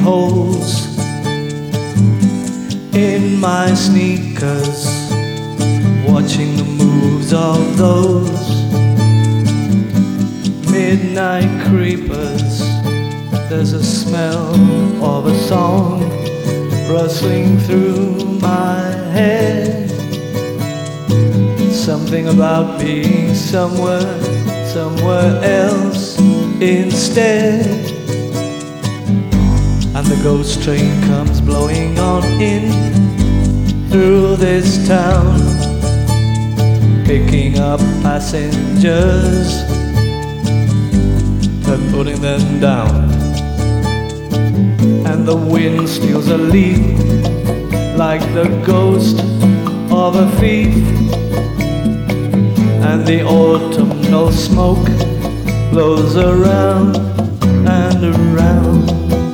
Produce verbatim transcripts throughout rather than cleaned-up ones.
holes in my sneakers, watching the moves of those midnight creepers. There's a smell of a song rustling through my head, something about being somewhere, somewhere else instead. And the ghost train comes blowing on in through this town, picking up passengers and putting them down. And the wind steals a leaf like the ghost of a thief, and the autumnal smoke blows around and around.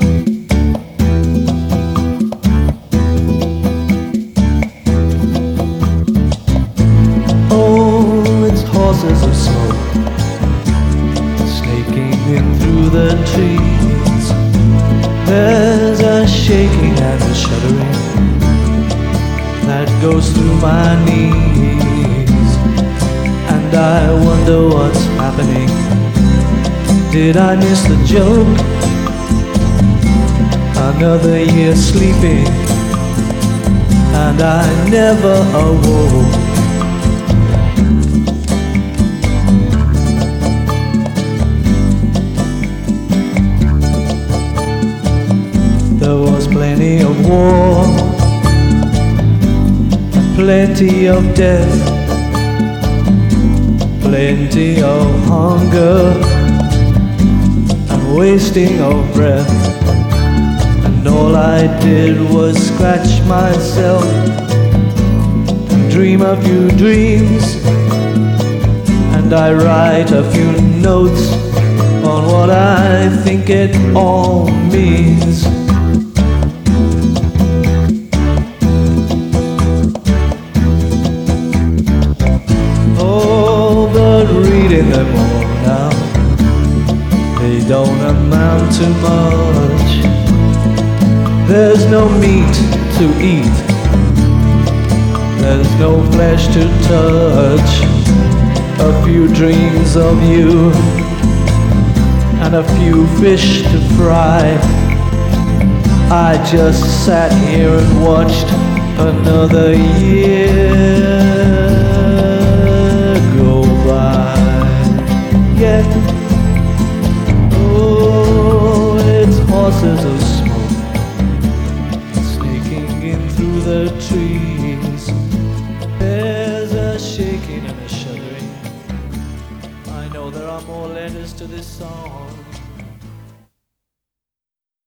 Oh, it's horses of smoke snaking in through the trees. There's a shaking and a shuddering that goes through my knees, and I wonder what's happening. Did I miss the joke? Another year sleeping, and I never awoke. There was plenty of war, plenty of death, plenty of hunger and wasting of breath. And all I did was scratch myself and dream a few dreams, and I write a few notes on what I think it all means. Reading them all now, they don't amount to much. There's no meat to eat, there's no flesh to touch. A few dreams of you and a few fish to fry. I just sat here and watched another year go by. Yeah. Oh, it's horses of smoke snaking in through the trees. There's a shaking and a shuddering. I know there are more letters to this song.